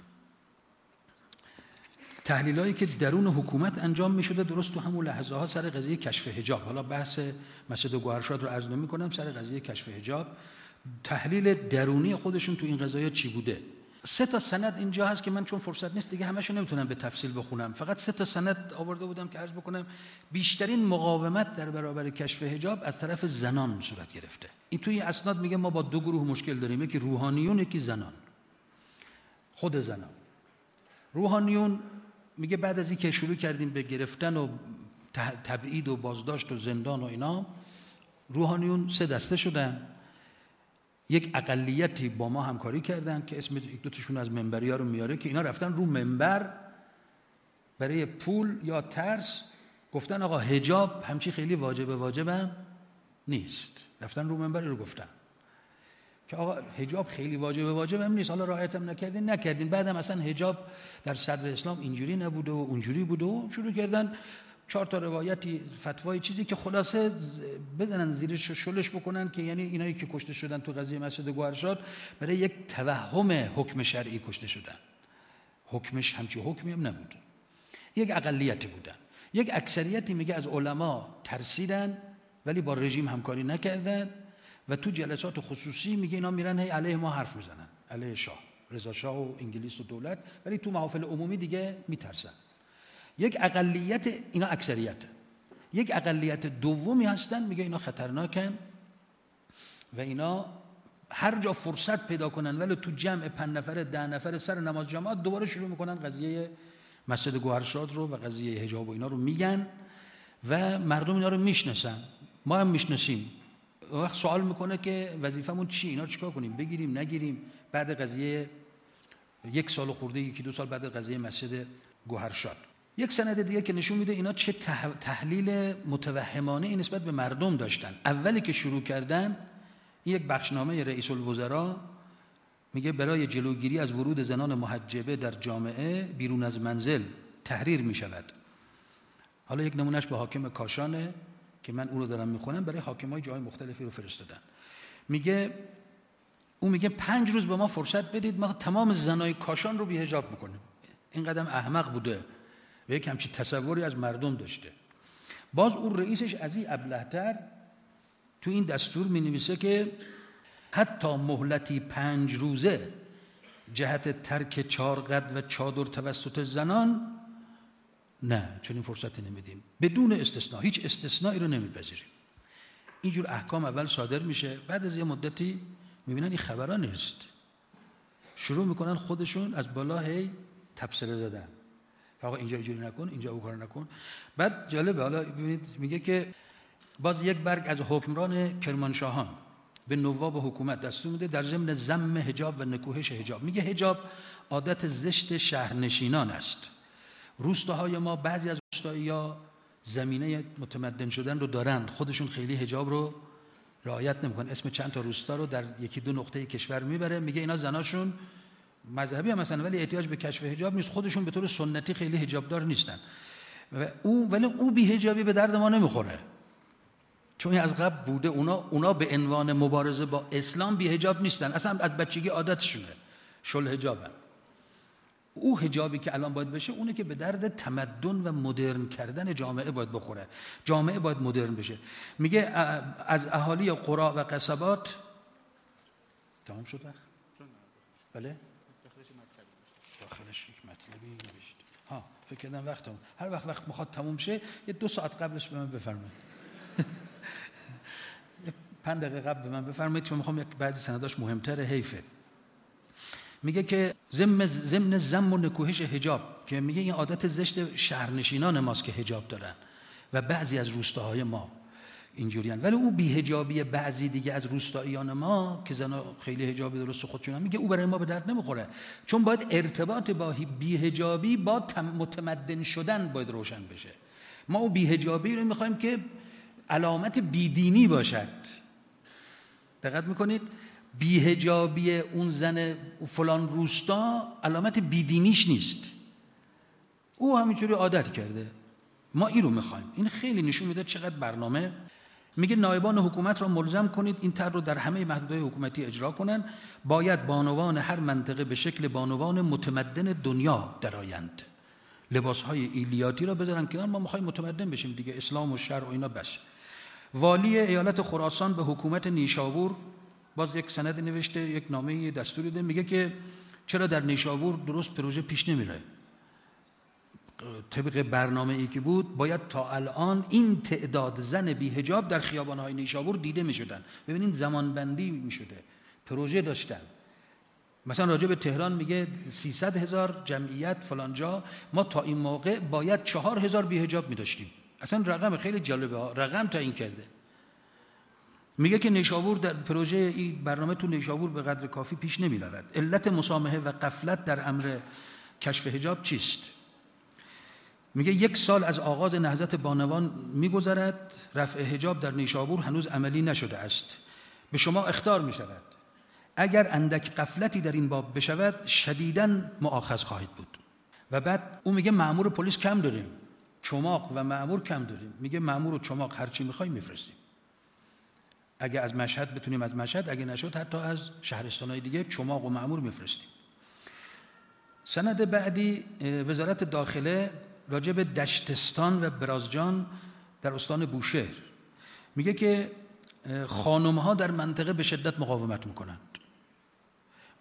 تحلیلایی که درون حکومت انجام می‌شده درست تو همون لحظه ها سر قضیه کشف حجاب. حالا بحث مسجد گوهرشاد رو عرض نمی‌کنم، سر قضیه کشف حجاب تحلیل درونی خودشون تو این قضایا چی بوده. 3 تا سند اینجا هست که من چون فرصت نیست دیگه همه‌شو نمیتونم به تفصیل بخونم، فقط 3 تا سند آورده بودم که عرض بکنم. بیشترین مقاومت در برابر کشف حجاب از طرف زنان صورت گرفته. این توی اسناد میگه ما با 2 گروه مشکل داریم، یکی روحانیون، یکی زنان. خود زنان. روحانیون میگه بعد از اینکه شروع کردیم به گرفتن و تبعید و بازداشت و زندان و اینا، روحانیون 3 دسته شدن. یک اقلیتی با ما همکاری کردن که اسم 1-2 تاشون از منبری‌ها رو میاره که اینا رفتن رو منبر برای پول یا ترس گفتن آقا حجاب همچی خیلی واجبم نیست. رفتن رو منبر رو گفتن که آقا حجاب خیلی واجبم نیست، حالا رعایتم نکردین. بعدم اصلا حجاب در صدر اسلام اینجوری نبوده و اونجوری بوده و شروع کردن 4 تا روایتی، فتوای چیزی که خلاصه بزنن زیرش شلش بکنن که یعنی اینایی که کشته شدن تو قضیه مسجد گوهرشاد برای یک توهم حکم شرعی کشته شدن. حکمش همچی حکمی هم نبود. یک اقلیتی بودن. یک اکثریتی میگه از علما ترسیدن ولی با رژیم همکاری نکردن و تو جلسات خصوصی میگه اینا میرن هی علیه ما حرف میزنن، علیه شاه، رضا شاه و انگلیس و دولت، ولی تو محافل عمومی دیگه میترسن. یک اقلیت، اینا اکثریت، یک اقلیت دومی هستن میگه اینا خطرناکن و اینا هر جا فرصت پیدا کنن ولی تو جمع 5 نفره 10 نفره سر نماز جماعت دوباره شروع میکنن قضیه مسجد گوهرشاد رو و قضیه حجاب و اینا رو میگن و مردم اینا رو میشناسن، ما هم میشناسیم. وقت سوال میکنه که وظیفمون چی، اینا چیکار کنیم، بگیریم نگیریم؟ بعد قضیه 1 سال خورده 1-2 سال بعد قضیه مسجد گوهرشاد یک سند دیگه که نشون میده اینا چه تحلیل متوهمانه این نسبت به مردم داشتن. اولی که شروع کردن این یک بخشنامه رئیس الوزراء میگه برای جلوگیری از ورود زنان محجبه در جامعه بیرون از منزل تحریر میشود. حالا یک نمونهش به حاکم کاشانه که من اون رو دارم میخونم، برای حاکمای جای مختلفی رو فرستادن. میگه 5 روز به ما فرصت بدید، ما تمام زنای کاشان رو بی‌حجاب میکنیم. این قدم احمق بوده و یک همچین تصوری از مردم داشته. باز اون رئیسش از این ابله‌تر تو این دستور می‌نویسه که حتی مهلتی 5 روزه جهت ترک 4 قد و چادر توسط زنان نه، چنین فرصتی نمیدیم، بدون استثناء، هیچ استثنایی رو نمیپذیریم. اینجور احکام اول صادر میشه، بعد از یه مدتی میبینن این خبرا نیست، شروع میکنن خودشون از بالا هی تبصره زدن، آقا اینجا اینجوری نکن، اینجا اون کارو نکن. بعد جالبه، حالا ببینید میگه که باز یک برگ از حکمران کرمانشاهان به نواب حکومت دستور میده در ضمن ذم حجاب و نکوهش حجاب. میگه حجاب عادت زشت شهرنشینان است. روستاهای ما، بعضی از روستایی‌ها زمینه متمدن شدن رو دارن، خودشون خیلی حجاب رو رعایت نمیکنن. اسم چند تا روستا رو در 1-2 نقطه کشور میبره، میگه اینا زناشون مذهبی هم مثلا ولی احتیاج به کشف حجاب نیست، خودشون به طور سنتی خیلی حجاب دار نیستن و او بی حجابی به درد ما نمیخوره، چون از قبل بوده. اونا به عنوان مبارزه با اسلام بی حجاب نیستن، اصلا از بچگی عادتشونه شل حجابن. او حجابی که الان باید بشه اونه که به درد تمدن و مدرن کردن جامعه باید بخوره. جامعه باید مدرن بشه. میگه از اهالی قرا و قصبات تمام شد وقت؟ بله؟ داخلش یک مطلبی نوشت. فکر کردم وقتم. هر وقت میخواد تموم شه یه 2 ساعت قبلش به من بفرمایید. 5 دقیقه قبل به من بفرمایید، چون میخوام بعضی سنداش مهمتره، حیفه. میگه که ضمن ذم و نکوهش حجاب، که میگه این عادت زشت شهرنشینان ماست که حجاب دارن و بعضی از روستاهای ما اینجوریان، ولی او بی‌حجابی بعضی دیگه از روستاییان ما که زنا خیلی حجابی درست خودشون میگه او برای ما به درد نمیخوره، چون باید ارتباط با بی‌حجابی با متمدن شدن باید روشن بشه. ما او بی‌حجابی رو میخوایم که علامت بیدینی باشد. دقت میکنید؟ بی‌حجابی اون زن فلان روستا علامت بیدینیش نیست، او همینجوری عادت کرده، ما این رو میخوایم. این خیلی نشون میده چقدر برنامه. میگه نایبان حکومت را ملزم کنید این طرح رو در همه محدودهای حکومتی اجرا کنن، باید بانوان هر منطقه به شکل بانوان متمدن دنیا درآیند، لباسهای ایلیاتی را بذارن کنار، ما میخوایم متمدن بشیم دیگه، اسلام و شرع و اینا بس. والی ایالت خراسان به حکومت نیشابور باز یک سند نوشته، یک نامه دستوری ده، میگه که چرا در نیشابور درست پروژه پیش نمیره؟ طبق برنامه ای که بود باید تا الان این تعداد زن بی حجاب در خیابان‌های نیشابور دیده میشدن. ببینید زمان بندی میشده، پروژه داشتن. مثلا راجع به تهران میگه 300,000 جمعیت فلان جا، ما تا این موقع باید 4,000 بی حجاب می‌داشتیم. اصلا رقم خیلی جالبه ها، رقم تعیین کرده. میگه که نیشابور در پروژه این برنامه تو نیشابور به قدر کافی پیش نمی‌رود. علت مسامحه و غفلت در امر کشف حجاب چیست؟ میگه 1 سال از آغاز نهضت بانوان میگذرد، رفع حجاب در نیشابور هنوز عملی نشده است. به شما اخطار میشود، اگر اندک غفلتی در این باب بشود شدیداً مؤاخذ خواهید بود. و بعد اون میگه مأمور پلیس کم داریم، چماق و مأمور کم داریم. میگه مأمور و چماق هر چی میخوایم میفرستیم، اگه از مشهد بتونیم از مشهد، اگه نشد حتی از شهرستانهای دیگه چماق و مأمور میفرستیم. سند بعدی وزارت داخله راجع به دشتستان و برازجان در استان بوشهر میگه که خانم‌ها در منطقه به شدت مقاومت میکنند.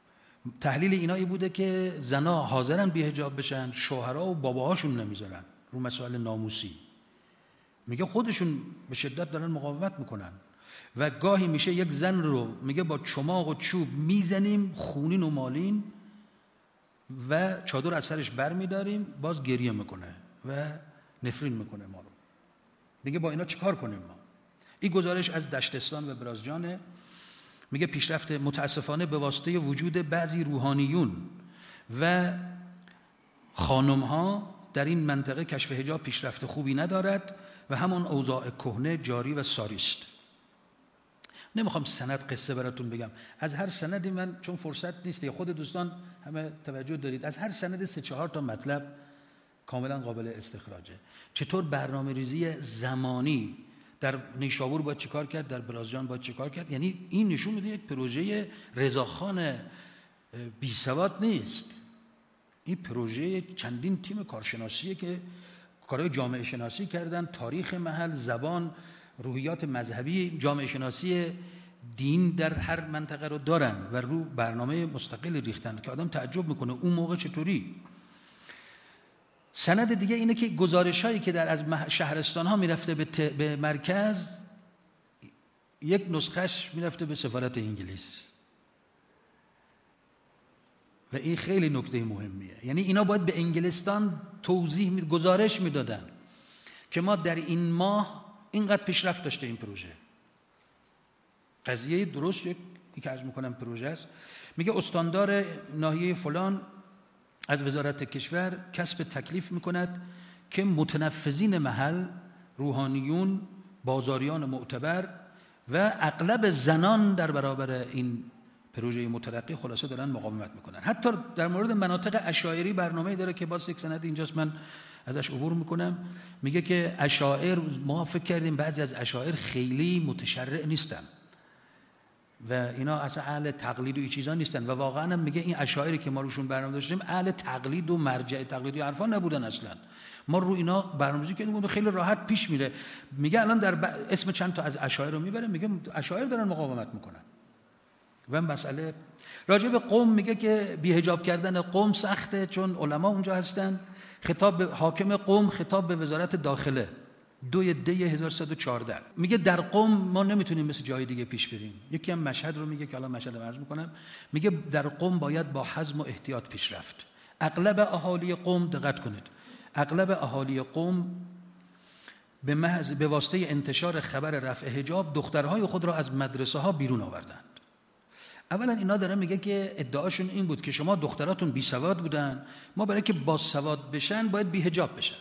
تحلیل اینا ای بوده که زنا حاضرن بی حجاب بشن، شوهرها و باباهاشون نمیذارن. رو مسائل ناموسی. میگه خودشون به شدت دارن مقاومت میکنن و گاهی میشه یک زن رو میگه با چماق و چوب میزنیم خونین و مالین و چادر از سرش بر میداریم، باز گریه میکنه و نفرین میکنه ما رو. میگه با اینا چیکار کنیم ما؟ این گزارش از دشتستان و برازجانه. میگه پیشرفت متاسفانه به واسطه وجود بعضی روحانیون و خانم‌ها در این منطقه کشف حجاب پیشرفت خوبی ندارد و همان اوضاع کهنه جاری و ساری است. نمیخوام سند قصه براتون بگم، از هر سندی من چون فرصت نیست، خود دوستان همه توجه دارید، از هر سند 3-4 تا مطلب کاملا قابل استخراجه. چطور برنامه ریزی زمانی در نیشابور باید چیکار کرد، در برازجان باید چیکار کرد. یعنی این نشون میده یک پروژه رضاخان بی سواد نیست، این پروژه چندین تیم کارشناسیه که کارهای جامعه شناسی کردن، تاریخ محل، زبان، روحیات مذهبی، جامعه شناسی دین در هر منطقه رو دارن و رو برنامه مستقل ریختن که آدم تعجب میکنه اون موقع چطوری. سند دیگه اینه که گزارش هایی که در از شهرستان ها میرفته به مرکز، یک نسخش میرفته به سفارت انگلیس و این خیلی نکته مهمیه. یعنی اینا باید به انگلستان گزارش میدادن که ما در این ماه اینقدر پیشرفت داشته این پروژه. قضیه درست یک که عرض میکنم پروژه است. میگه استاندار ناحیه فلان از وزارت کشور کسب تکلیف میکند که متنفذین محل، روحانیون، بازاریان معتبر و اغلب زنان در برابر این پروژه مترقی خلاصه دارن مقاومت میکنن. حتی در مورد مناطق اشاعری برنامه‌ای داره که باز یک سند اینجاست من ازش عبور میکنم. میگه که اشاعر، ما فکر کردیم بعضی از اشاعر خیلی متشرع نیستن و اینا اصلا اهل تقلید و این چیزا نیستن و واقعا هم میگه این اشاعری که ما روشون برنامه داشتیم اهل تقلید و مرجع تقلیدی حرفا نبودن اصلا. ما رو اینا برنامه‌ریزی کردیم خیلی راحت پیش میره. میگه الان در اسم چند تا از اشاعر رو میبره، میگه اشاعر دارن مقاومت میکنن. و مسئله راجع به قم میگه که بی‌حجاب کردن قم سخته چون علما اونجا هستن. خطاب به حاکم قم، خطاب به وزارت داخله 2 دی 1114 میگه در قم ما نمیتونیم مثل جای دیگه پیش بریم. یکی هم مشهد رو میگه که الان مشهد رو عرض میکنم. میگه در قم باید با حزم و احتیاط پیش رفت. اغلب اهالی قم، دقت کنید، اغلب اهالی قم به واسطه انتشار خبر رفع حجاب دخترهای خود را از مدرسه ها بیرون آوردند. اولا اینا داره میگه که ادعاشون این بود که شما دختراتون بی سواد بودن، ما برای که با سواد بشن باید بی حجاب بشن.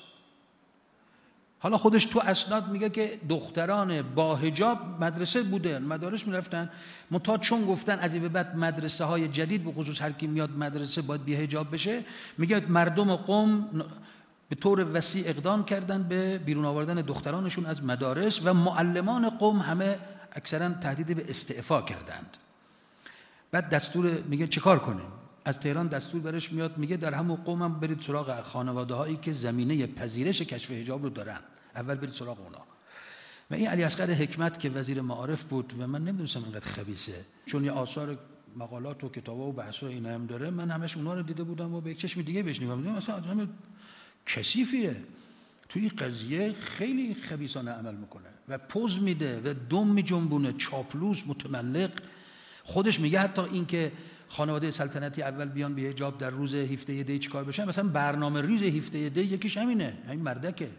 حالا خودش تو اسناد میگه که دختران با حجاب مدرسه بودن، مدارس میرفتن، منتها چون گفتن از این به بعد مدرسه های جدید به خصوص هر کی میاد مدرسه باید بی حجاب بشه، میگه مردم قم به طور وسیع اقدام کردن به بیرون آوردن دخترانشون از مدارس و معلمان قم همه اکثرا تهدید به استعفا کردند. بعد دستور میگه چیکار کنیم؟ از تهران دستور برش میاد، میگه در همون قوم هم برید سراغ خانواده هایی که زمینه پذیرش کشف حجاب رو دارن، اول برید سراغ اونا. و این علی اصغر حکمت که وزیر معارف بود و من نمیدونستم اینقدر خبیثه، چون یه آثار مقالات و کتابا و بحثا اینا هم داره، من همش اونا رو دیده بودم و به یک چشم دیگه بهش نگاه می‌کردم. مثلا آدم کثیفیه، توی قضیه خیلی خبیثانه عمل میکنه و پوز میده و دم میجنبونه، چاپلوس، متملق. خودش میگه حتی این که خانواده سلطنتی اول بیان بی حجاب در روز 17 دی چیکار بشن، مثلا برنامه ریز 17 دی یکیش همینه، همین مردکه.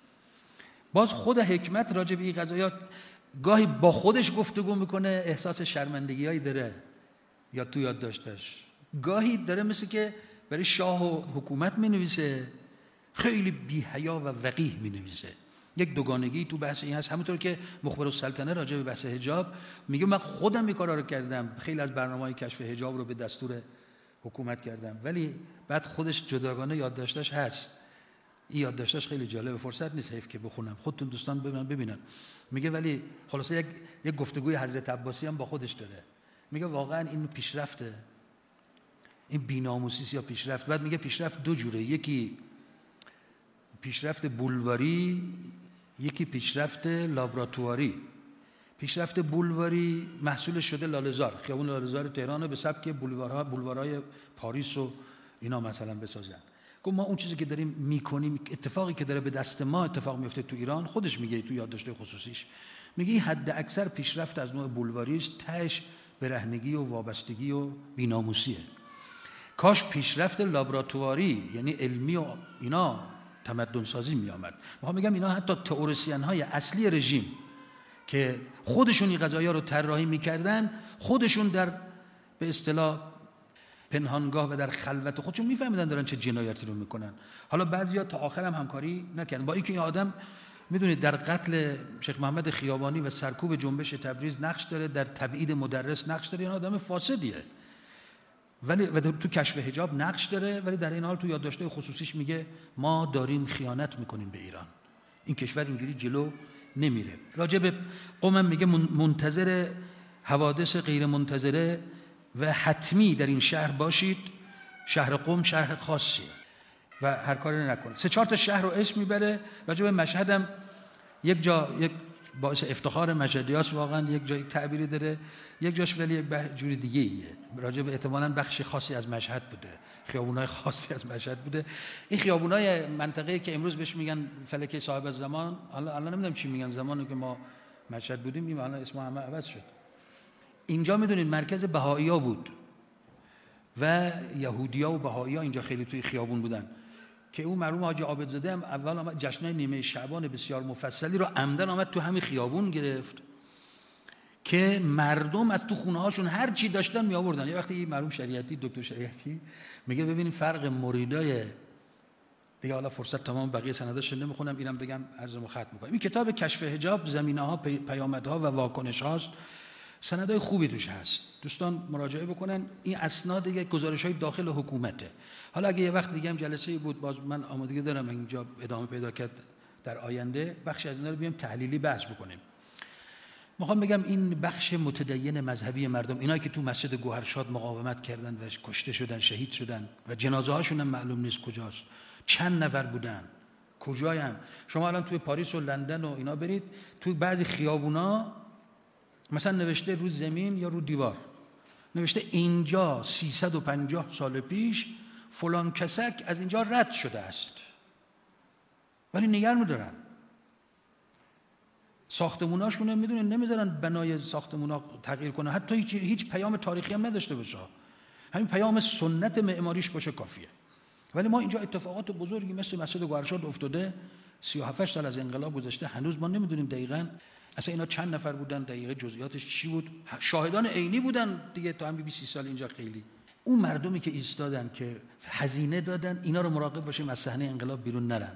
باز خود حکمت راجع به این قضایا گاهی با خودش گفتگو میکنه، احساس شرمندگیایی داره یا تو یاد داشتش، گاهی داره مثل که برای شاه و حکومت مینویسه، خیلی بی حیا و وقیح مینویسه. یک دوگانگی تو بحث این هست. همونطور که مخبر السلطنه راجع به بحث حجاب میگه من خودم این کارا رو کردم، خیلی از برنامه‌های کشف حجاب رو به دستور حکومت کردم، ولی بعد خودش جداگانه یادداشتش هست. این یادداشتش خیلی جالبه، فرصت نیست حیف که بخونم، خودتون دوستان ببینن. میگه ولی خلاصه یک گفتگوی حضرت عباسی هم با خودش داره، میگه واقعا این پیشرفته، این بی‌ناموسی یا پیشرفت. بعد میگه پیشرفت دو جوره، یکی پیشرفت بولواری، یکی پیشرفت لابراتواری. پیشرفت بولواری محصول شده لاله‌زار، خیابون لاله‌زار تهران به سبک بولوارهای پاریس و اینا مثلا بسازن. گفت ما اون چیزی که داریم میکنیم، اتفاقی که داره به دست ما اتفاق میفته تو ایران، خودش میگه تو یادداشت خصوصیش، میگه این حد اکثر پیشرفت از نوع بولواریست، تهش برهنگی و وابستگی و بی‌ناموسیه. کاش پیشرفت لابراتواری یعنی علمی و اینا تمدن سازی می آمد. میخوام بگم اینا حتی تئوریسین های اصلی رژیم که خودشون این قضایا رو طراحی میکردن، خودشون در به اصطلاح پنهانگاه و در خلوت خودشون میفهمیدن دارن چه جنایتی رو میکنن. حالا بعضیا تا آخر هم همکاری نکردن، با اینکه این آدم میدونید در قتل شیخ محمد خیابانی و سرکوب جنبش تبریز نقش داره، در تبعید مدرس نقش داره، این آدم فاسدیه، ولی تو کشف حجاب نقش داره، ولی در این حال تو یادداشت‌های خصوصیش میگه ما داریم خیانت میکنیم به ایران، این کشور اینجوری جلو نمیره. راجع به قومم میگه منتظر حوادث غیر منتظره و حتمی در این شهر باشید، شهر قم شهر خاصیه و هر کاری نکنه. 3-4 تا شهر رو اسم میبره. راجع به مشهدم یک باعث افتخار مشهدیاست واقعا، یک جای تعبیری داره، یک جاش ولی یک جوری دیگه ایه، راجع به احتمالاً بخش خاصی از مشهد بوده، خیابونای خاصی از مشهد بوده. این خیابونای منطقه‌ای که امروز بهش میگن فلکه صاحب الزمان، الان نمیدونم چی میگن، زمانی که ما مشهد بودیم این الان اسم همه عوض شد. اینجا میدونید مرکز بهائی‌ها بود و یهودی‌ها و بهائی‌ها اینجا خیلی توی خیابون بودن که اون مرحوم حاجی عابدزاده هم اول آمد جشنای نیمه شعبان بسیار مفصلی رو عمدن آمد تو همین خیابون گرفت که مردم از تو خونه هاشون هر چی داشتن می آوردن. یه وقتی مرحوم شریعتی، دکتر شریعتی میگه ببینید فرق مریدای دیگه، حالا فرصت تمام بقیه سنداش نمیخونم، اینم بگم عرضمو ختم می‌کنم. این کتاب کشف حجاب زمینه‌ها، پیامدها و واکنش هاست، سندای خوبی توش هست، دوستان مراجعه بکنن. این اسناد یک گزارش‌های داخل حکومته. حالا اگه یه وقت دیگه هم جلسه‌ای بود، باز من آمادگی دارم اینجا ادامه پیدا کرد در آینده بخشی از اینا رو بیام تحلیلی بحث بکنیم. میخوام بگم این بخش متدین مذهبی مردم، اینایی که تو مسجد گوهرشاد مقاومت کردن و کشته شدن، شهید شدن و جنازه هاشون هم معلوم نیست کجاست، چند نفر بودن، کجاین. شما الان توی پاریس و لندن و اینا برید، توی بعضی خیابونا مثلا نوشته رو زمین یا رو دیوار نوشته اینجا 350 سال پیش فلان کسک از اینجا رد شده است، ولی نگه می‌دارن. ساختموناشون هم میدونن نمیذارن بنای ساختمونا تغییر کنه، حتی هیچ پیام تاریخی هم نداشته باشه، همین پیام سنت معماریش باشه کافیه. ولی ما اینجا اتفاقات بزرگی مثل مسجد گوهرشاد افتاده، 37 سال از انقلاب گذشته، هنوز ما نمیدونیم دقیقاً اصلا اینا چند نفر بودن، دقیقه جزئیاتش چی بود. شاهدان عینی بودن دیگه تا همین 20 سال اینجا. خیلی اون مردمی که ایستادن که هزینه دادن، اینا رو مراقب باشیم از صحنه انقلاب بیرون نرن،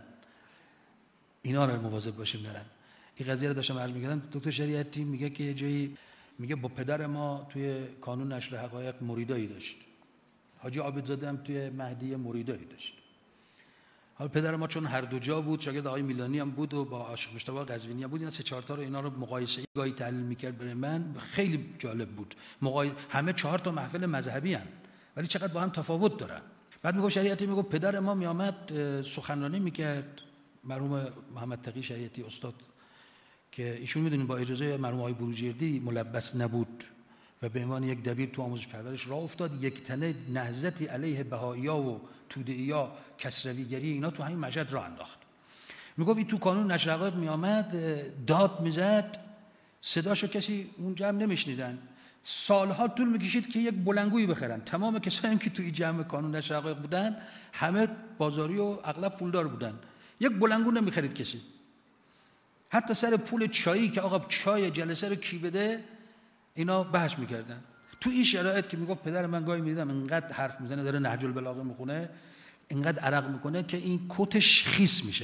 اینا رو مواظب باشیم نرن. این قضیه رو داشتم عرض می‌کردم. دکتر شریعتی میگه که یه جایی میگه با پدر ما توی کانون نشر حقایق مریدایی داشت، حاجی عابدزاده هم توی مهدی مریدایی داشت. حالا پدر ما چون هر دو جا بود، شاگرد آقای میلانی هم بود و با عاشق مصطفی قزوینی هم بود، اینا 3-4 تا رو اینا رو مقایسه گاهی تحلیل می‌کرد. برای من خیلی جالب بود. همه 4 تا محفل مذهبی ان ولی چقدر با هم تفاوت دارن. بعد میگه شریعتی میگه پدر ما میآمد سخنرانی می‌کرد، مرحوم محمد تقی شریعتی استاد که ایشون میدونین با اجازه مرحوم آقای بروجردی ملبس نبود و به عنوان یک دبیر تو آموزش پرورش راه افتاد، یک تنه نهضتی علیه بهائی‌ها و توده‌ای‌ها، کسرویگری اینا تو همین مشهد راه انداخت. میگفت این تو کانون نشر حقایق میآمد داد میزد، صداشو کسی اونجا هم نمیشنیدن، سالها طول میکشید که یک بلنگویی بخرن. تمام کسایی که توی جمع کانون نشر حقایق بودن همه بازاری و اغلب پولدار بودن، یک بلنگو نمیخرید کسی. حتی سر پول چایی که آقا چای جلسه رو کی بده اینا بحث میکردن. تو این شرایط که میگفت پدر من گاهی میدیدم اینقدر حرف میزنه، داره نهج البلاغه میخونه، اینقدر عرق میکنه که این کتش خیس میشه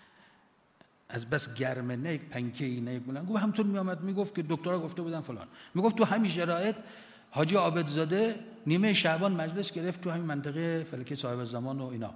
از بس گرمه، نه یک پنکه‌ای نه یک بلنگو. همونطور میآمد میگفت که دکترها گفته بودن فلان. میگفت تو همین شرایط حاجی عابدزاده نیمه شعبان مجلس گرفت تو همین منطقه فلکه صاحب الزمان و اینا.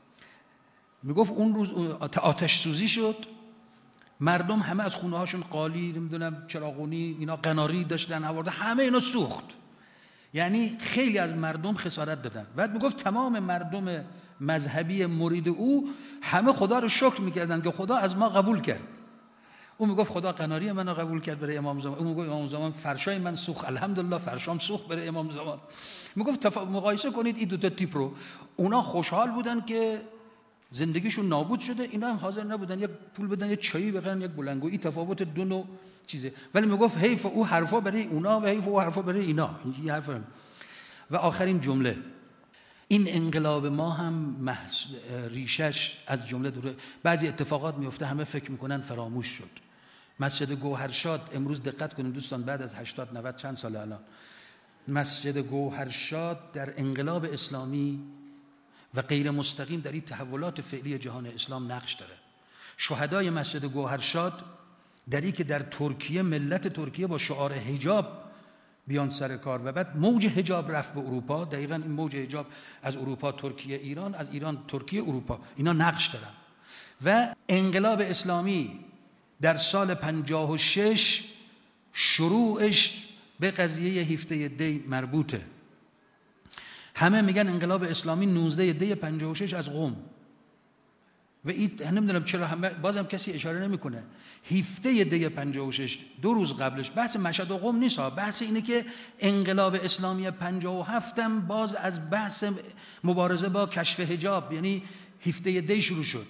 میگفت اون روز آتش سوزی شد، مردم همه از خونه هاشون قالی، نمیدونم چراغونی اینا قناری داشتن آورده، همه اینا سوخت. یعنی خیلی از مردم خسارت دادن. بعد میگفت تمام مردم مذهبی مرید او همه خدا رو شکر میکردن که خدا از ما قبول کرد. اون میگفت خدا قناری منو قبول کرد برای امام زمان. اون میگفت امام زمان فرشای من سوخت، الحمدلله فرشام سوخت برای امام زمان. میگفت مقایسه کنید این دو تا تیپ رو. اونا خوشحال بودن که زندگیشون نابود شده، اینا هم حاضر نبودن یک پول بدن، یک چایی بخرن، یک بلنگویی. تفاوت دو نوع چیزه. ولی میگفت حیف او حرفا برای اونا و حیف او حرفا برای اینا. این حرف. و آخرین جمله، این انقلاب ما هم ریشش از جمله دوره بعضی اتفاقات میفته همه فکر میکنن فراموش شد. مسجد گوهرشاد امروز دقت کنید دوستان، بعد از 80 90 چند سال الان، مسجد گوهرشاد در انقلاب اسلامی و غیر مستقیم در این تحولات فعلی جهان اسلام نقش داره. شهدای مسجد گوهرشاد در این که در ترکیه ملت ترکیه با شعار حجاب بیان سر کار و بعد موج حجاب رفت به اروپا، دقیقاً این موج حجاب از اروپا ترکیه ایران، از ایران ترکیه اروپا، اینا نقش دارن. و انقلاب اسلامی در سال 56 شروعش به قضیه هفته دی مربوطه. همه میگن انقلاب اسلامی 19 دی 56 از قم، و این نمیدونم چرا همه بازم کسی اشاره نمیکنه. 17 دی 56 2 روز قبلش بحث مشهد و قم نیست، بحث اینه که انقلاب اسلامی 57 هم باز از بحث مبارزه با کشف حجاب، یعنی 17 دی شروع شد.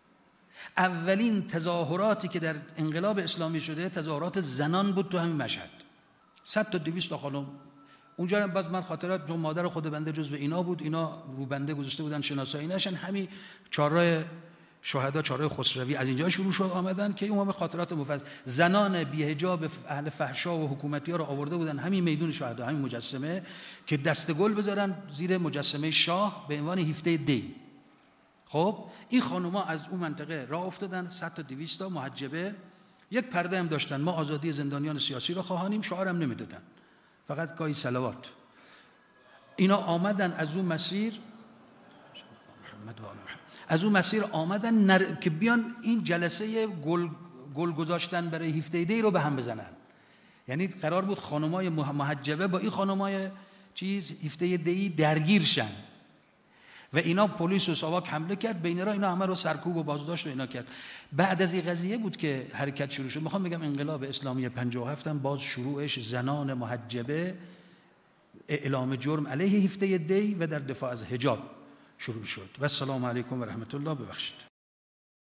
اولین تظاهراتی که در انقلاب اسلامی شده تظاهرات زنان بود تو همین مشهد. 100 تا 200 تا خانم اونجا. بعد من خاطرات مادر خود بنده جزو اینا بود، اینا رو بنده گذاشته بودن شناسایی نشن. همین چهارراه شهدا، چهارراه خسروی از اینجا شروع شد آمدن که اون خاطرات مفصل. زنان بی حجاب اهل فحشا و حکومتی ها رو آورده بودن همین میدون شهدا، همین مجسمه، که دست گل بذارن زیر مجسمه شاه به عنوان 17 دی. خب این خانوما از اون منطقه راه افتادن، 100 تا 200 تا محجبه، یک پرده هم داشتن، ما آزادی زندانیان سیاسی را خواهانیم، شعارم نمیدادن، فقط گاهی صلوات. اینا آمدن از اون مسیر، از اون مسیر آمدن که بیان این جلسه گل گذاشتن برای 17 دی رو به هم بزنن. یعنی قرار بود خانمای محجبه با این خانمای 17 دی درگیر شن و اینا پلیس و ساواک حمله کرد بین را، اینا همه رو سرکوب و بازداشت و اینا کرد. بعد از این قضیه بود که حرکت شروع شد. میخوام بگم انقلاب اسلامی 57 هم باز شروعش زنان محجبه، اعلام جرم علیه 17 دی و در دفاع از حجاب شروع شد. و السلام علیکم و رحمت الله. ببخشید.